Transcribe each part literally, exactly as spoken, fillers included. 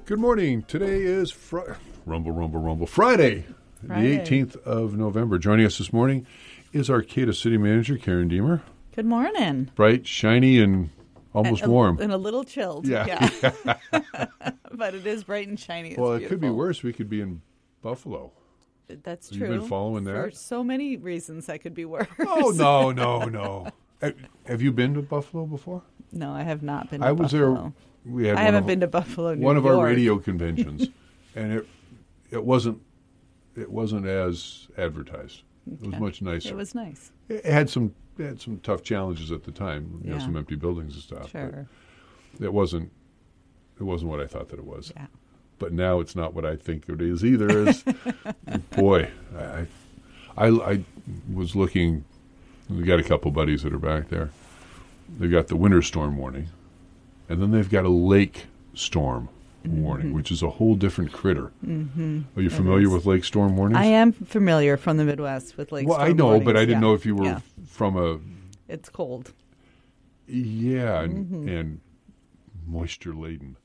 Good morning. Today is Fri- Rumble, Rumble, Rumble. Friday, Friday, the eighteenth of November. Joining us this morning is Arcata City Manager Karen Deemer. Good morning. Bright, shiny, and almost and, warm. And a little chilled. Yeah. yeah. But it is bright and shiny. It's well, it beautiful. could be worse. We could be in Buffalo. That's Have true. You been following that? For so many reasons that could be worse. Oh, no, no, no. Have you been to Buffalo before? No, I have not been to I was Buffalo. there. We had I one haven't of, been to Buffalo, New One of York. our radio conventions, and it it wasn't it wasn't as advertised. It was Okay. much nicer. It was nice. It had some it had some tough challenges at the time. You know, Yeah. some empty buildings and stuff. Sure. But it wasn't it wasn't what I thought that it was. Yeah. But now it's not what I think it is either. Is boy, I, I I was looking. We got a couple buddies that are back there. They've got the winter storm warning, and then they've got a lake storm mm-hmm. warning, which is a whole different critter. Mm-hmm. Are you familiar with lake storm warnings? I am familiar from the Midwest with lake well, storm I know, warnings. but I didn't yeah. know if you were yeah. from a. It's cold. Yeah, and, Mm-hmm. and moisture laden.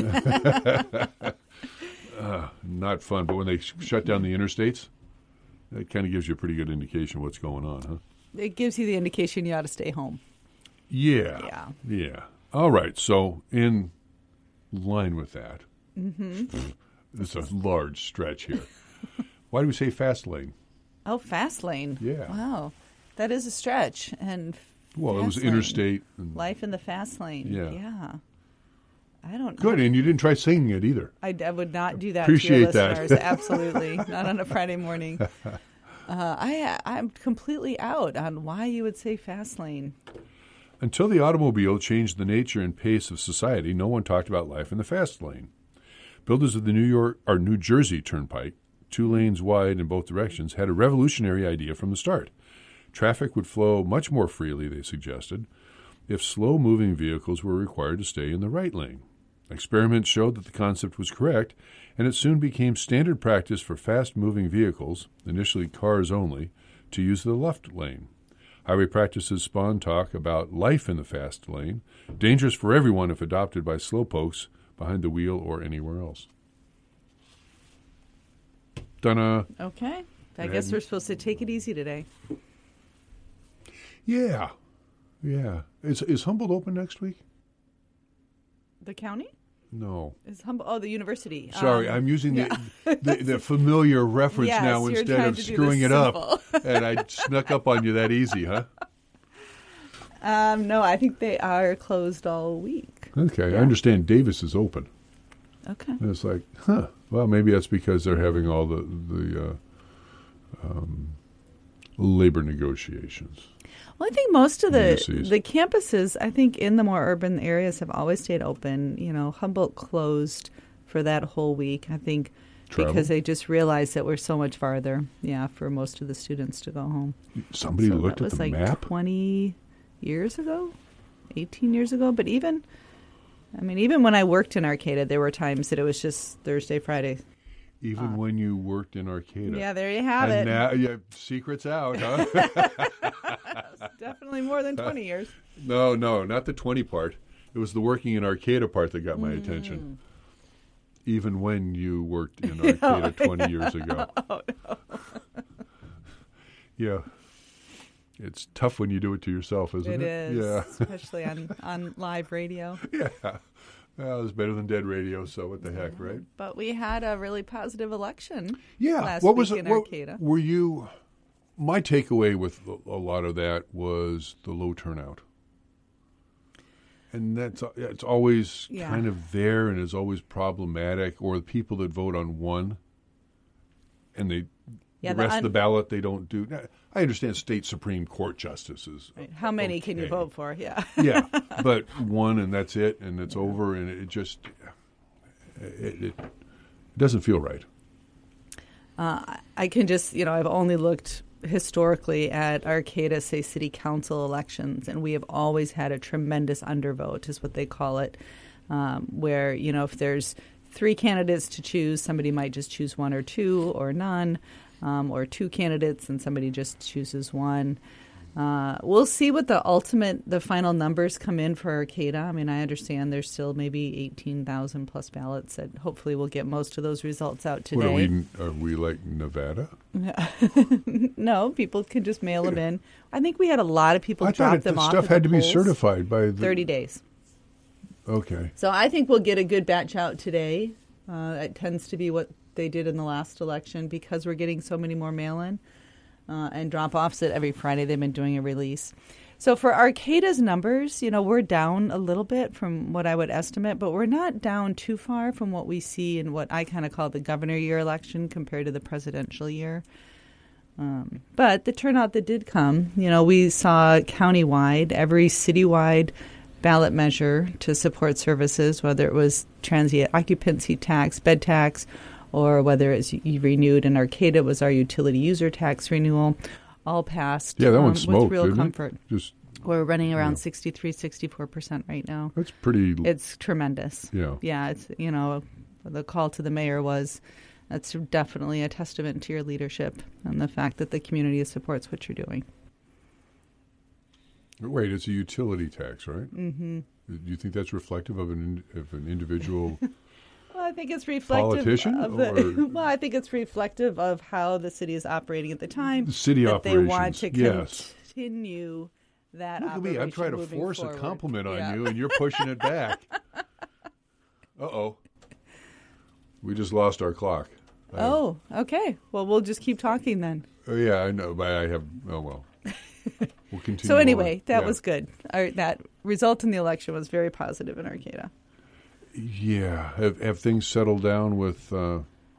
uh, not fun. But when they sh- shut down the interstates, that kind of gives you a pretty good indication of what's going on, huh? It gives you the indication you ought to stay home. Yeah. Yeah. Yeah. All right. So in line with that, Mm-hmm. it's a large stretch here. Why do we say fast lane? Oh, fast lane. Yeah. Wow. That is a stretch. And Well, it was fast lane. interstate. And Life in the fast lane. Yeah. Yeah. I don't good, know. and you didn't try singing it either. I, I would not do that Appreciate to your that. listeners. Absolutely. Not on a Friday morning. Uh, I, I'm completely out on why you would say fast lane. Until the automobile changed the nature and pace of society, no one talked about life in the fast lane. Builders of the New York or New Jersey Turnpike, two lanes wide in both directions, had a revolutionary idea from the start. Traffic would flow much more freely, they suggested, if slow-moving vehicles were required to stay in the right lane. Experiments showed that the concept was correct, and it soon became standard practice for fast-moving vehicles, initially cars only, to use the left lane. Highway practices spawned talk about life in the fast lane, dangerous for everyone if adopted by slowpokes behind the wheel or anywhere else. Dunna. Okay. I Go guess ahead. we're supposed to take it easy today. Yeah. Yeah. Is, is Humboldt open next week? The county? No. Is Humboldt? Oh, the university. Sorry, Um, I'm using yeah. the, the the familiar reference Yes, now you're instead trying of to do screwing this it up. And I snuck up on you that easy, huh? Um, no, I think they are closed all week. Okay, Yeah. I understand Davis is open. Okay. And it's like, huh, well, maybe that's because they're having all the, the uh, um, labor negotiations. Well, I think most of the Indices. the campuses, I think in the more urban areas have always stayed open. You know, Humboldt closed for that whole week, I think, Travel? because they just realized that we're so much farther, yeah, for most of the students to go home. Somebody So looked that at was the like map? twenty years ago, eighteen years ago. But even, I mean, even when I worked in Arcata, there were times that it was just Thursday, Friday. Even when you worked in Arcata. Yeah, there you have and it. now, yeah, secret's out, huh? Definitely more than twenty years. No, no, not the twenty part. It was the working in Arcata part that got my Mm. attention. Even when you worked in Arcata twenty years ago. Oh, no. Yeah. It's tough when you do it to yourself, isn't it? It is, Yeah. especially on, on live radio. Yeah. Well, it's better than dead radio, so what the heck, right? But we had a really positive election. Yeah. Last what was week it? in What, Arcata. were you? My takeaway with a lot of that was the low turnout, and that's it's always Yeah. kind of there and is always problematic. Or the people that vote on one, and they Yeah, the the rest un- of the ballot they don't do. Now, I understand state Supreme Court justices. Right. How many can you okay. vote for? Yeah. Yeah, but one and that's it, and it's over, and it just it, it doesn't feel right. Uh, I can just, you know, I've only looked historically at Arcata, say, city council elections, and we have always had a tremendous undervote, is what they call it, um, where, you know, if there's three candidates to choose, somebody might just choose one or two or none, um, or two candidates and somebody just chooses one. Uh, we'll see what the ultimate, the final numbers come in for Arcata. I mean, I understand there's still maybe eighteen thousand plus ballots that hopefully we'll get most of those results out today. What, are, we, are we like Nevada? No, people can just mail them in. I think we had a lot of people I drop thought them the off. stuff at had the to be polls. certified by the thirty days. Okay. So I think we'll get a good batch out today. Uh, it tends to be what they did in the last election because we're getting so many more mail-in. Uh, and drop-offs at every Friday. They've been doing a release. So for Arcata's numbers, you know, we're down a little bit from what I would estimate, but we're not down too far from what we see in what I kind of call the governor year election compared to the presidential year. Um, but the turnout that did come, you know, we saw countywide, every citywide ballot measure to support services, whether it was transient occupancy tax, bed tax, or whether it's renewed in Arcata, it was our utility user tax renewal, all passed. Yeah, that um, one smoked, with real didn't comfort. It? Just We're running around yeah. sixty-three, sixty-four percent right now. That's pretty. It's tremendous. Yeah. Yeah, it's, you know, the call to the mayor was, that's definitely a testament to your leadership and the fact that the community supports what you're doing. Wait, it's a utility tax, right? Mm-hmm. Do you think that's reflective of an of an individual? Well, I think it's reflective Politician, of the. Well, I think it's reflective of how the city is operating at the time. The city that operations. They want to yes. continue that. Look at me! I'm trying to force forward. a compliment on yeah. you, and you're pushing it back. Uh oh. We just lost our clock. I Oh, okay. Well, we'll just keep talking then. Oh yeah, I know, but I have. Oh well. We'll continue. So anyway, on. that yeah. was good. Our, that result in the election was very positive in Arcata. Yeah. Have have things settled down with? Uh,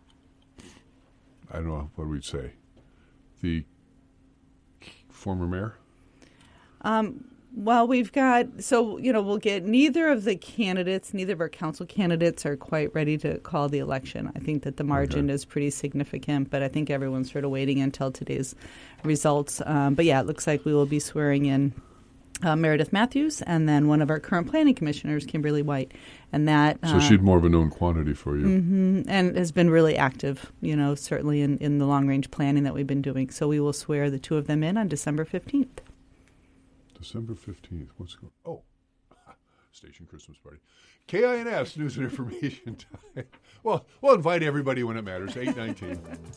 I don't know what we'd say. The former mayor. Um, well, we've got, so, you know, we'll get neither of the candidates, neither of our council candidates are quite ready to call the election. I think that the margin Okay. is pretty significant, but I think everyone's sort of waiting until today's results. Um, but yeah, it looks like we will be swearing in uh, Meredith Matthews and then one of our current planning commissioners, Kimberly White. And that. So uh, she's more of a known quantity for you. Mm-hmm, and has been really active, you know, certainly in, in the long-range planning that we've been doing. So we will swear the two of them in on December fifteenth. December fifteenth. What's going on? Oh, station Christmas party. K I N S News and Information Time. Well, we'll invite everybody when it matters. eight nineteen.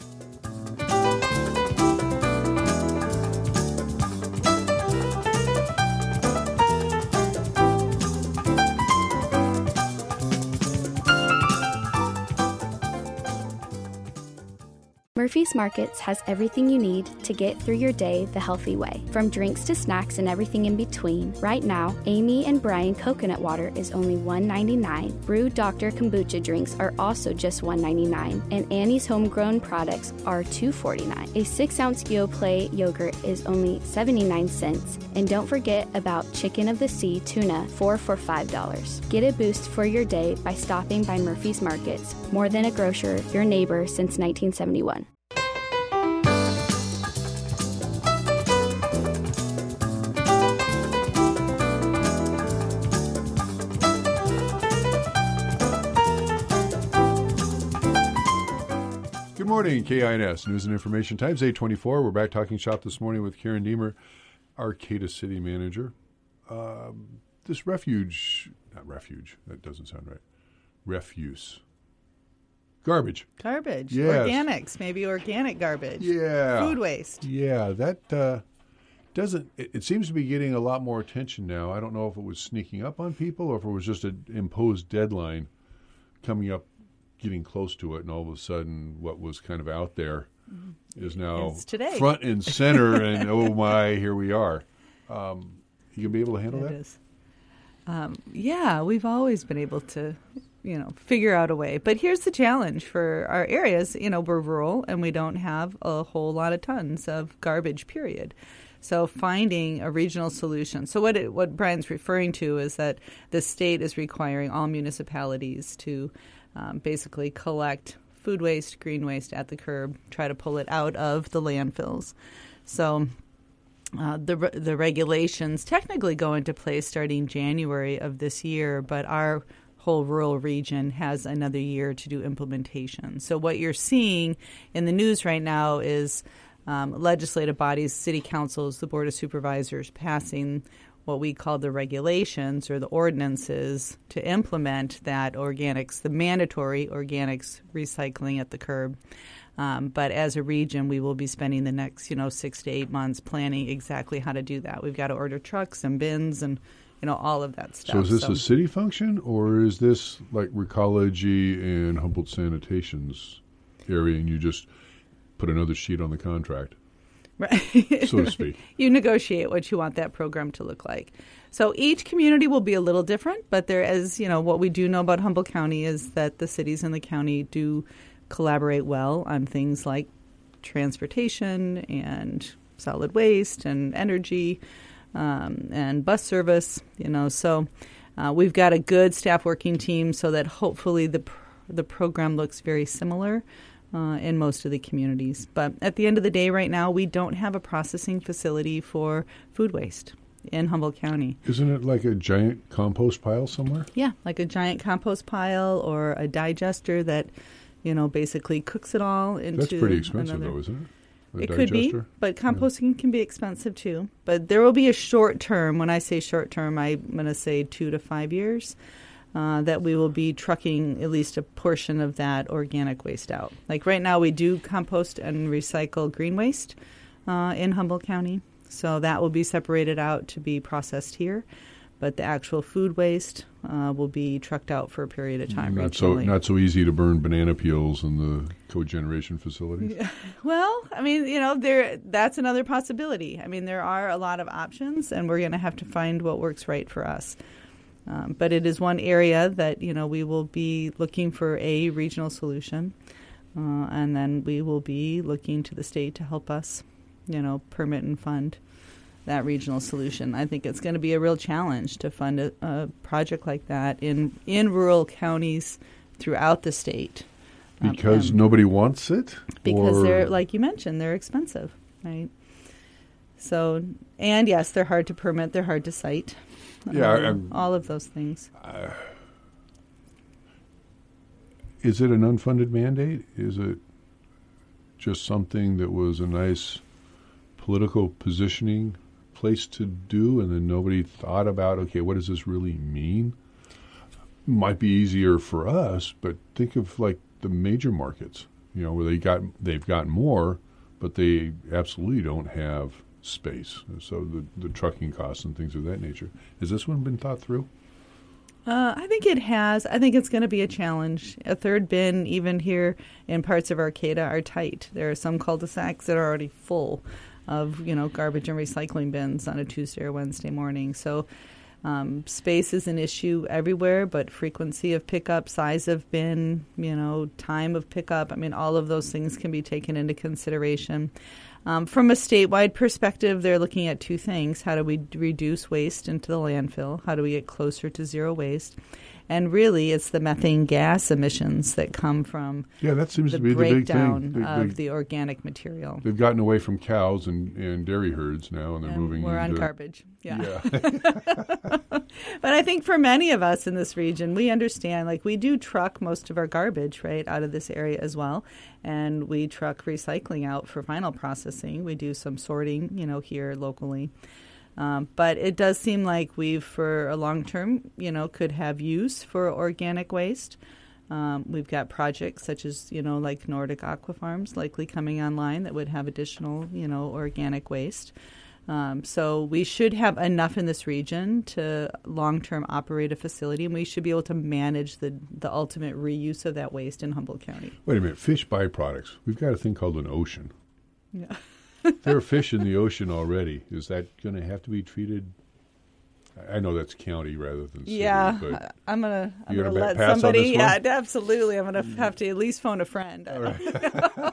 Murphy's Markets has everything you need to get through your day the healthy way. From drinks to snacks and everything in between, right now, Amy and Brian coconut water is only one ninety-nine. Brew Doctor kombucha drinks are also just one ninety-nine, and Annie's homegrown products are two forty-nine. A six-ounce Yoplait yogurt is only seventy-nine cents, and don't forget about Chicken of the Sea tuna, four for five dollars. Get a boost for your day by stopping by Murphy's Markets. More than a grocer, your neighbor since nineteen seventy-one. Good morning, K I N S News and Information Times, eight twenty-four. We're back talking shop this morning with Karen Deemer, Arcata City Manager. Um, this refuge, not refuge, that doesn't sound right. Refuse. Garbage. Garbage. Yes. Organics, maybe organic garbage. Yeah. Food waste. Yeah, that uh, doesn't, it, it seems to be getting a lot more attention now. I don't know if it was sneaking up on people or if it was just an imposed deadline coming up, getting close to it, and all of a sudden what was kind of out there is now It's today. front and center, and oh my, here we are. Um, you going to be able to handle It that? is. Um, yeah, we've always been able to, you know, figure out a way. But here's the challenge for our areas. You know, we're rural and we don't have a whole lot of tons of garbage, period. So finding a regional solution. So what it, what Brian's referring to is that the state is requiring all municipalities to um, basically collect food waste, green waste at the curb, try to pull it out of the landfills. So Uh, the the regulations technically go into place starting January of this year, but our whole rural region has another year to do implementation. So what you're seeing in the news right now is um, legislative bodies, city councils, the Board of Supervisors passing what we call the regulations or the ordinances to implement that organics, the mandatory organics recycling at the curb. Um, but as a region, we will be spending the next, you know, six to eight months planning exactly how to do that. We've got to order trucks and bins and, you know, all of that stuff. So is this so, a city function, or is this like Recology and Humboldt Sanitation's area, and you just put another sheet on the contract? Right. So to speak. You negotiate what you want that program to look like. So each community will be a little different, but there is, you know, what we do know about Humboldt County is that the cities in the county do collaborate well on things like transportation and solid waste and energy um, and bus service, you know. So uh, we've got a good staff working team so that hopefully the pr- the program looks very similar Uh, in most of the communities. But at the end of the day, right now, we don't have a processing facility for food waste in Humboldt County. Isn't it like a giant compost pile somewhere? Yeah, like a giant compost pile or a digester that, you know, basically cooks it all into That's pretty expensive, another. though, isn't it? A It digester? could be, but composting yeah. can be expensive, too. But there will be a short term. When I say short term, I'm going to say two to five years. Uh, that we will be trucking at least a portion of that organic waste out. Like right now, we do compost and recycle green waste uh, in Humboldt County. So that will be separated out to be processed here. But the actual food waste uh, will be trucked out for a period of time. Not so, not so easy to burn banana peels in the cogeneration facilities. Yeah. Well, I mean, you know, there that's another possibility. I mean, there are a lot of options, and we're going to have to find what works right for us. Um, but it is one area that, you know, we will be looking for a regional solution. Uh, and then we will be looking to the state to help us, you know, permit and fund that regional solution. I think it's going to be a real challenge to fund a, a project like that in, in rural counties throughout the state. Because um, nobody wants it? Because or? they're, like you mentioned, they're expensive, right? So, and yes, they're hard to permit, they're hard to cite. Yeah, um, all of those things. Uh, is it an unfunded mandate? Is it just something that was a nice political positioning place to do, and then nobody thought about, okay, what does this really mean? Might be easier for us, but think of like the major markets, you know, where they got they've got more, but they absolutely don't have space. So the, the trucking costs and things of that nature. Has this one been thought through? Uh, I think it has. I think it's going to be a challenge. A third bin, even here in parts of Arcata, are tight. There are some cul-de-sacs that are already full of, you know, garbage and recycling bins on a Tuesday or Wednesday morning. So um, space is an issue everywhere, but frequency of pickup, size of bin, you know, time of pickup, I mean, all of those things can be taken into consideration. Um, from a statewide perspective, they're looking at two things. How do we d- reduce waste into the landfill? How do we get closer to zero waste? And really, it's the methane gas emissions that come from yeah, that seems the to be the big breakdown thing. They, of they, the organic material. They've gotten away from cows and, and dairy herds now, and they're and moving we're into... on garbage. Yeah. yeah. But I think for many of us in this region, we understand, like, we do truck most of our garbage, right, out of this area as well. And we truck recycling out for final processing. We do some sorting, you know, here locally. Um, but it does seem like we've, for a long term, you know, could have use for organic waste. Um, we've got projects such as, you know, like Nordic Aqua Farms likely coming online that would have additional, you know, organic waste. Um, so we should have enough in this region to long-term operate a facility, and we should be able to manage the, the ultimate reuse of that waste in Humboldt County. Wait a minute. Fish byproducts. We've got a thing called an ocean. Yeah. There are fish in the ocean already. Is that going to have to be treated? I know that's county rather than city. Yeah, but I'm gonna I'm you gonna gonna let pass on somebody. this one? Yeah, absolutely. I'm gonna have to at least phone a friend. All right.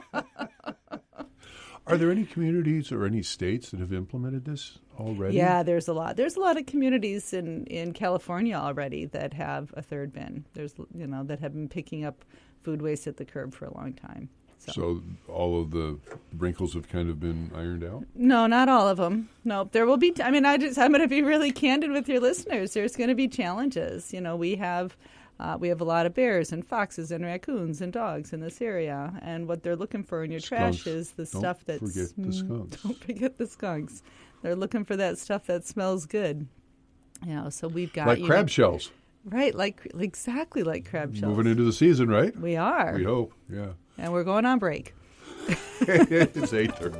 Are there any communities or any states that have implemented this already? Yeah, there's a lot. There's a lot of communities in, in California already that have a third bin. There's you know that have been picking up food waste at the curb for a long time. So. So all of the wrinkles have kind of been ironed out? No, not all of them. No, there will be. T- I mean, I just I'm going to be really candid with your listeners. There's going to be challenges. You know, we have Uh, we have a lot of bears and foxes and raccoons and dogs in this area, and what they're looking for in your Skunks. trash is the Don't stuff that's forget the skunks. Don't forget the skunks. They're looking for that stuff that smells good. You know, so we've got Like you crab know, shells. right, like exactly like crab shells. Moving into the season, right? we are, We hope, yeah. and we're going on break. It's eight thirty.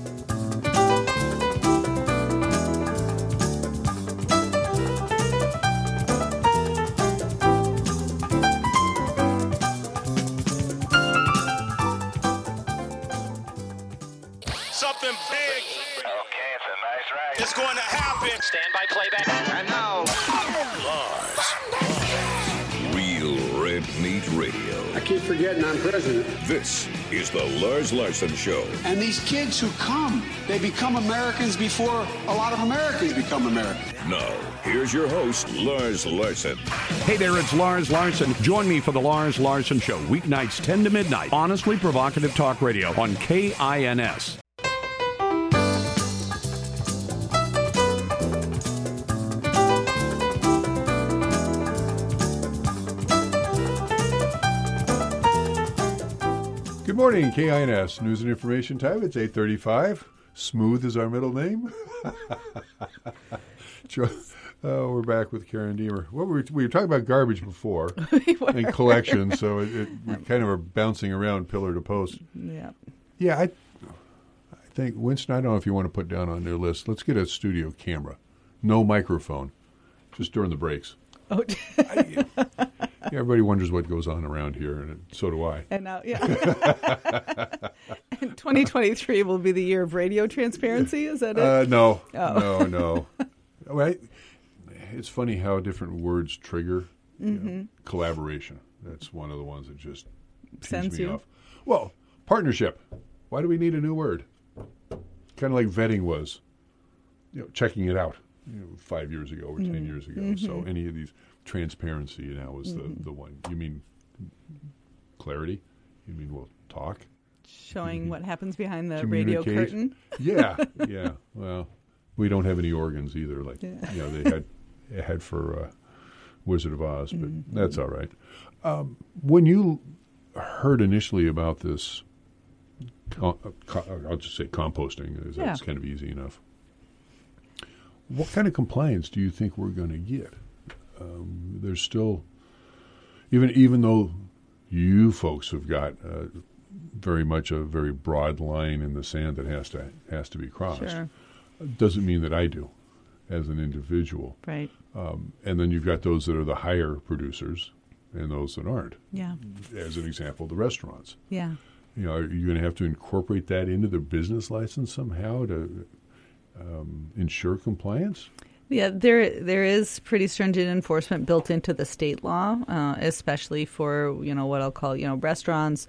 Something big Okay, it's a nice ride. is going to happen. Stand by playback. And now, Real Red Meat Radio. I keep forgetting I'm president. This is the Lars Larson Show. And these kids who come, they become Americans before a lot of Americans become Americans. Now, here's your host, Lars Larson. Hey there, it's Lars Larson. Join me for the Lars Larson Show, weeknights ten to midnight. Honestly provocative talk radio on K I N S. Good morning, K I N S News and Information Time. It's eight thirty-five. Smooth is our middle name. Jo- oh, we're back with Karen Deemer. What were we, we were talking about garbage before and collections, so it, it, we kind of are bouncing around pillar to post. Yeah. Yeah, I, I think, Winston, I don't know if you want to put down on their list, let's get a studio camera. No microphone, just during the breaks. Oh. I, yeah, everybody wonders what goes on around here, and so do I. And now, yeah. And twenty twenty-three will be the year of radio transparency. Is that it? Uh, no, Oh. no, no. Well, it's funny how different words trigger you know, Mm-hmm. collaboration. That's one of the ones that just pees Sends me you? off. Well, partnership. Why do we need a new word? Kind of like vetting was, you know, checking it out, you know, five years ago or Mm-hmm. ten years ago. So any of these transparency now is Mm-hmm. the the one. You mean clarity? You mean we'll talk? Showing what happens behind the radio Communicate. curtain. Yeah, yeah. Well, we don't have any organs either. Like Yeah. you know, they had they had for uh, Wizard of Oz, but Mm-hmm. that's all right. Um, when you heard initially about this, co- uh, co- I'll just say composting. Is Yeah. That's kind of easy enough. What kind of compliance do you think we're going to get? Um, there's still, even even though you folks have got uh, very much a very broad line in the sand that has to has to be crossed. Sure. Doesn't mean that I do, as an individual. Right. Um, and then you've got those that are the higher producers, and those that aren't. Yeah. As an example, the restaurants. Yeah. You know, are you going to have to incorporate that into their business license somehow to um, ensure compliance? Yeah, there there is pretty stringent enforcement built into the state law, uh, especially for, you know, what I'll call, you know, restaurants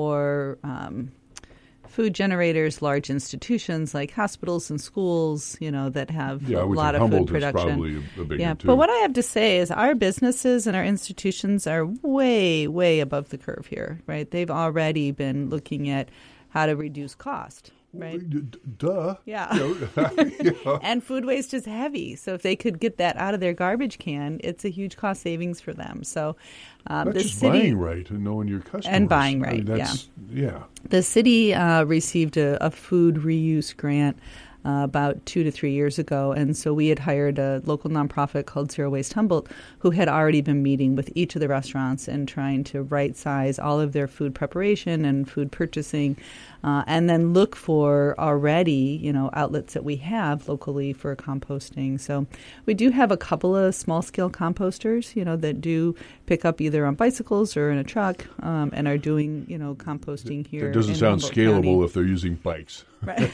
or um, food generators, large institutions like hospitals and schools, you know, that have Yeah, I a would lot think of food Humboldt is production. probably a, a big Yeah, one, too. but what I have to say is our businesses and our institutions are way, way above the curve here, right? They've already been looking at how to reduce cost, right? D- d- Duh. Yeah. You know, you know. And food waste is heavy. So if they could get that out of their garbage can, it's a huge cost savings for them. So um, Not the just city buying right and knowing your customers. And buying I mean, right, that's, yeah. the city uh, received a, a food reuse grant uh, about two to three years ago. And so we had hired a local nonprofit called Zero Waste Humboldt, who had already been meeting with each of the restaurants and trying to right size all of their food preparation and food purchasing, uh, and then look for already, you know, outlets that we have locally for composting. So we do have a couple of small scale composters, you know, that do pick up either on bicycles or in a truck, um, and are doing, you know, composting here. It doesn't in sound Humboldt scalable County. if they're using bikes. Right.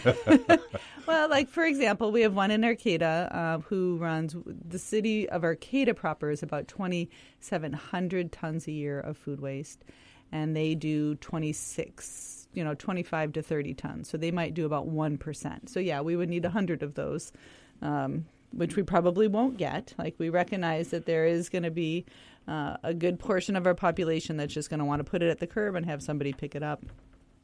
Well, like, for example, we have one in Arcata uh, who runs, the city of Arcata proper is about twenty-seven hundred tons a year of food waste, and they do twenty-six, you know, twenty-five to thirty tons. So they might do about one percent. So, yeah, we would need one hundred of those, um, which we probably won't get. Like, we recognize that there is going to be uh, a good portion of our population that's just going to want to put it at the curb and have somebody pick it up.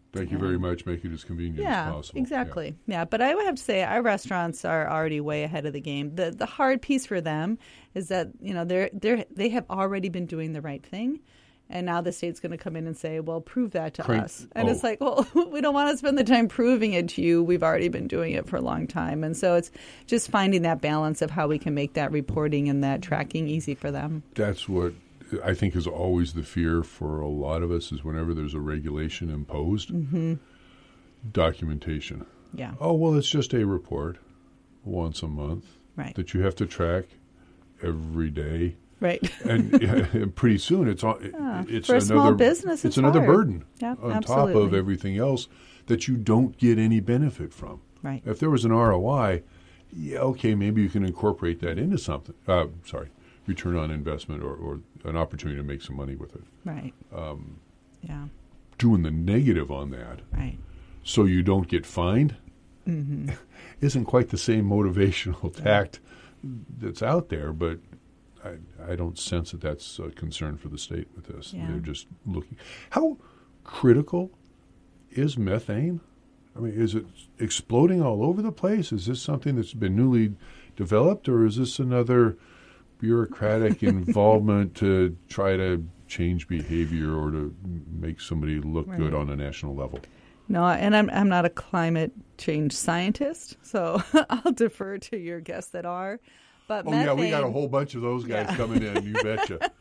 Thank you very much. Make it as convenient yeah, as possible. Exactly. Yeah. yeah, but I would have to say our restaurants are already way ahead of the game. The the hard piece for them is that, you know, they're they they have already been doing the right thing. And now the state's going to come in and say, well, prove that to Crank. us. And oh. it's like, well, we don't want to spend the time proving it to you. We've already been doing it for a long time. And so it's just finding that balance of how we can make that reporting and that tracking easy for them. That's what I think is always the fear for a lot of us is whenever there's a regulation imposed, mm-hmm. documentation. Yeah. Oh, well, it's just a report once a month right. that you have to track every day. Right. and, yeah, and pretty soon it's all, yeah. it's for a another small business. It's, it's another hard. burden yeah, on absolutely. top of everything else that you don't get any benefit from. Right. If there was an R O I, yeah, okay, maybe you can incorporate that into something. Uh, sorry, return on investment or, or an opportunity to make some money with it. Right. Um, yeah. Doing the negative on that, right, so you don't get fined, mm-hmm. isn't quite the same motivational tact that's out there, but. I, I don't sense that that's a concern for the state with this. Yeah. They're just looking. How critical is methane? I mean, is it exploding all over the place? Is this something that's been newly developed, or is this another bureaucratic involvement to try to change behavior or to make somebody look right. good on a national level? No, and I'm I'm not a climate change scientist, so I'll defer to your guests that are. But oh, methane, yeah, we got a whole bunch of those guys yeah. coming in, you betcha.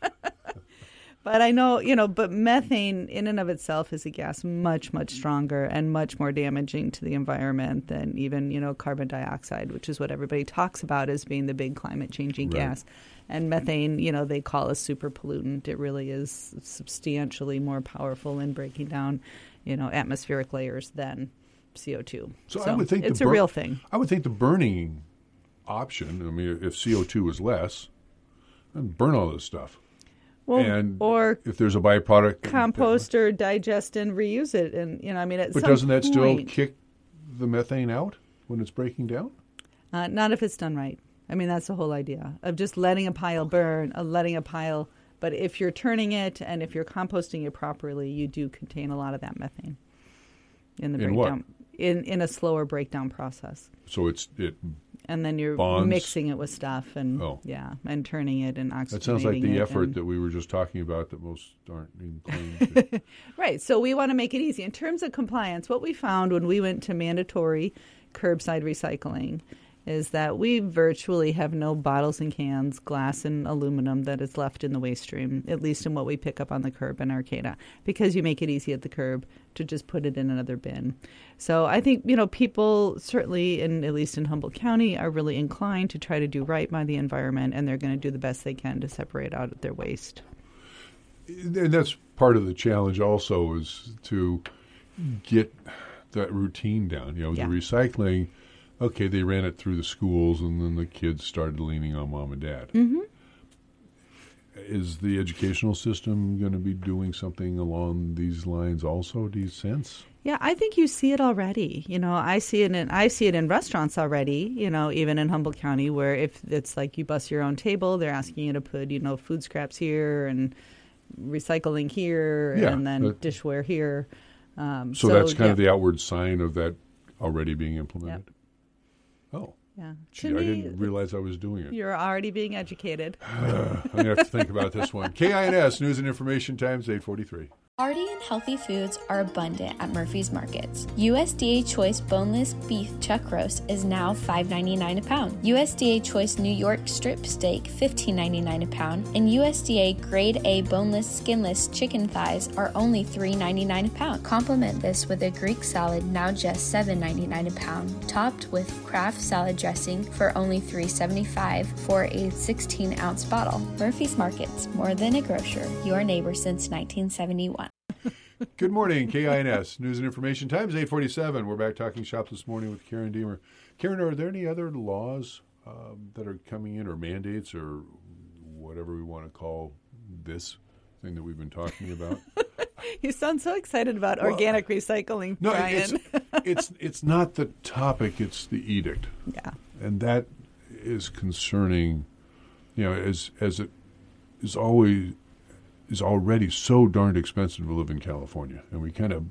But I know, you know, but methane in and of itself is a gas much, much stronger and much more damaging to the environment than even, you know, carbon dioxide, which is what everybody talks about as being the big climate changing right. gas. And methane, you know, they call a super pollutant. It really is substantially more powerful in breaking down, you know, atmospheric layers than C O two. So, so I would think it's the a bur- real thing. I would think the burning option, I mean, if C O two is less, then burn all this stuff. Well, and or if there's a byproduct, compost or digest and reuse it, and you know, I mean, at but some doesn't that point, still kick the methane out when it's breaking down? Uh, not if it's done right. I mean, that's the whole idea of just letting a pile burn, uh, letting a pile. But if you're turning it and if you're composting it properly, you do contain a lot of that methane in the in breakdown. What? In in a slower breakdown process. So it's it. And then you're bonds. mixing it with stuff and oh. yeah, and turning it and oxygenating it. That sounds like the effort and, that we were just talking about that most aren't inclined to. Right. So we want to make it easy. In terms of compliance, what we found when we went to mandatory curbside recycling is that we virtually have no bottles and cans, glass and aluminum that is left in the waste stream, at least in what we pick up on the curb in Arcata, because you make it easy at the curb to just put it in another bin. So I think, you know, people certainly, in at least in Humboldt County, are really inclined to try to do right by the environment, and they're going to do the best they can to separate out their waste. And that's part of the challenge also is to get that routine down. You know, yeah. the recycling, okay, they ran it through the schools, and then the kids started leaning on mom and dad. Mm-hmm. Is the educational system going to be doing something along these lines also, do you sense? Yeah, I think you see it already. You know, I see it in I see it in restaurants already, you know, even in Humboldt County, where if it's like you bus your own table, they're asking you to put, you know, food scraps here and recycling here yeah, and then that, dishware here. Um, so, so that's kind yeah. of the outward sign of that already being implemented? Yep. Oh. Yeah. Gee, To I me, didn't realize I was doing it. You're already being educated. I'm going to have to think about this one. K I N S, News and Information Times, eight forty-three. Hearty and healthy foods are abundant at Murphy's Markets. U S D A Choice Boneless Beef Chuck Roast is now five ninety-nine a pound. U S D A Choice New York Strip Steak fifteen ninety-nine a pound, and U S D A Grade A Boneless Skinless Chicken Thighs are only three ninety-nine a pound. Complement this with a Greek salad now just seven ninety-nine a pound, topped with Kraft salad dressing for only three seventy-five for a sixteen ounce bottle. Murphy's Markets, more than a grocer, your neighbor since nineteen seventy-one. Good morning, K I N S, News and Information Times, eight forty-seven. We're back talking shop this morning with Karen Deemer. Karen, are there any other laws um, that are coming in, or mandates, or whatever we want to call this thing that we've been talking about? You sound so excited about well, organic recycling, no, Brian. It's, it's, it's not the topic, it's the edict. Yeah. And that is concerning, you know, as as it is always... is already so darned expensive to live in California. And we kind of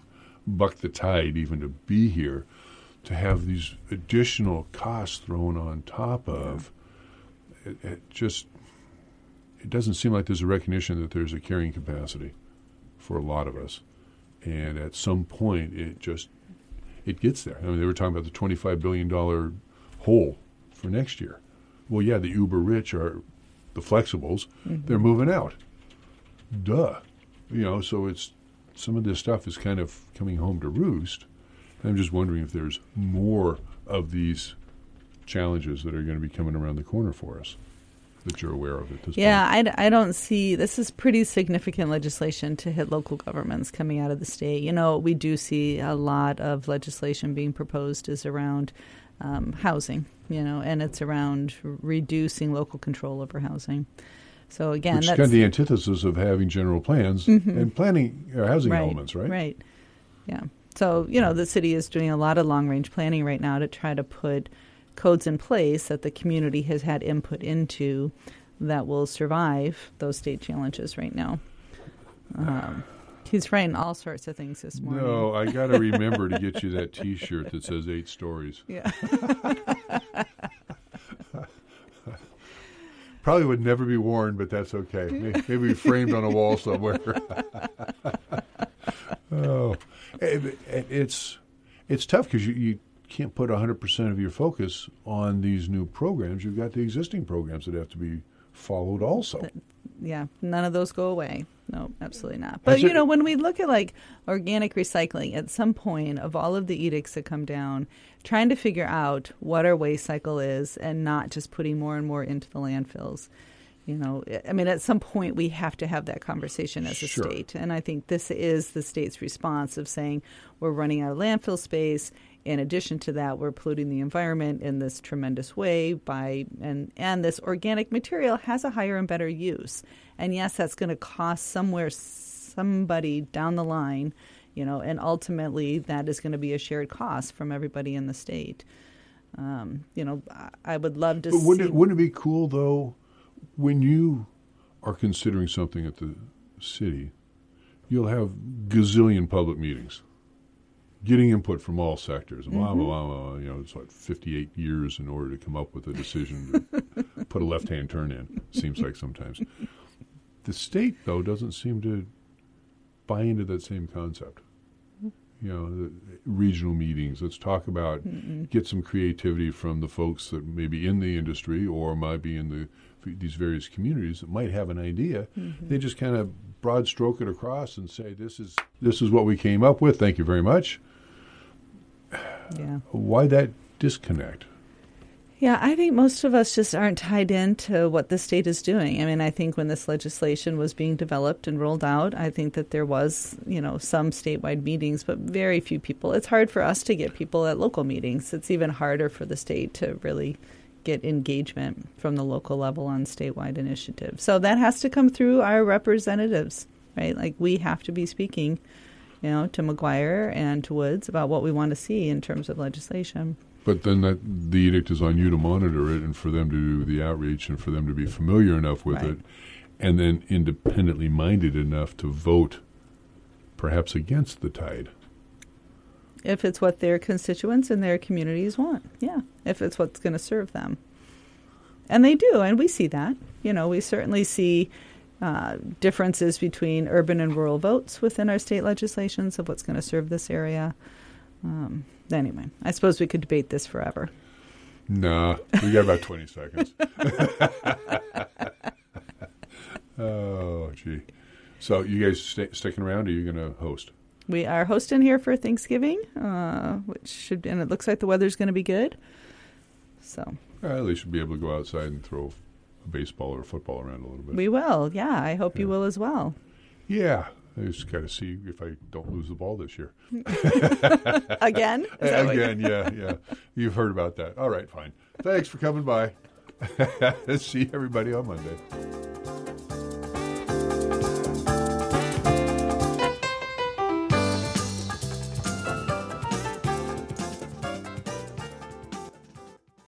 buck the tide even to be here, to have these additional costs thrown on top of, it, it just, it doesn't seem like there's a recognition that there's a carrying capacity for a lot of us. And at some point, it just, it gets there. I mean, they were talking about the twenty-five billion dollars hole for next year. Well, yeah, the uber rich are the flexibles. Mm-hmm. They're moving out. Duh. You know, so it's, some of this stuff is kind of coming home to roost. I'm just wondering if there's more of these challenges that are going to be coming around the corner for us that you're aware of at this yeah, point. Yeah, I, I don't see, this is pretty significant legislation to hit local governments coming out of the state. You know, we do see a lot of legislation being proposed is around um, housing, you know, and it's around reducing local control over housing. So again, Which is that's kind of the antithesis of having general plans mm-hmm. and planning uh, housing right, elements, right? Right, yeah. So, you know, the city is doing a lot of long-range planning right now to try to put codes in place that the community has had input into that will survive those state challenges right now. Um, he's writing all sorts of things this morning. No, I got to remember to get you that T-shirt that says eight stories. Yeah. Probably would never be worn, but that's okay. Maybe framed on a wall somewhere. Oh, it, it, it's it's tough because you, you can't put one hundred percent of your focus on these new programs. You've got the existing programs that have to be followed also. But, yeah, none of those go away. No, absolutely not. But, you know, when we look at, like, organic recycling, at some point of all of the edicts that come down, trying to figure out what our waste cycle is and not just putting more and more into the landfills. You know, I mean, at some point we have to have that conversation as a sure. state. And I think this is the state's response of saying we're running out of landfill space. In addition to that, we're polluting the environment in this tremendous way by and and this organic material has a higher and better use. And yes, that's going to cost somewhere somebody down the line, you know, and ultimately that is going to be a shared cost from everybody in the state. Um, you know, I, I would love to but see. Wouldn't it, wouldn't it be cool, though, when you are considering something at the city, you'll have gazillion public meetings, getting input from all sectors. Mm-hmm. Blah, blah, blah, blah. You know, it's like fifty-eight years in order to come up with a decision to put a left-hand turn in, seems like sometimes. The state, though, doesn't seem to buy into that same concept. You know, the regional meetings. Let's talk about, Mm-mm. get some creativity from the folks that may be in the industry or might be in the these various communities that might have an idea. Mm-hmm. They just kind of broad stroke it across and say, this is this is what we came up with. Thank you very much. Yeah. Why that disconnect? Yeah, I think most of us just aren't tied into what the state is doing. I mean, I think when this legislation was being developed and rolled out, I think that there was, you know, some statewide meetings, but very few people. It's hard for us to get people at local meetings. It's even harder for the state to really get engagement from the local level on statewide initiatives. So that has to come through our representatives, right? Like we have to be speaking, you know, to McGuire and to Woods about what we want to see in terms of legislation. But then that the edict is on you to monitor it and for them to do the outreach and for them to be familiar enough with right. it and then independently minded enough to vote perhaps against the tide. If it's what their constituents and their communities want, yeah. If it's what's going to serve them. And they do, and we see that. You know, we certainly see uh, differences between urban and rural votes within our state legislations of what's going to serve this area. Um, anyway, I suppose we could debate this forever. Nah, we got about twenty seconds. Oh, gee. So you guys stay, sticking around, or are you going to host? We are hosting here for Thanksgiving, uh, which should, and it looks like the weather's going to be good. So well, at least you'll be able to go outside and throw a baseball or a football around a little bit. We will, yeah. I hope yeah. you will as well. Yeah. I just got to see if I don't lose the ball this year. Again? Again, yeah, yeah. You've heard about that. All right, fine. Thanks for coming by. See everybody on Monday.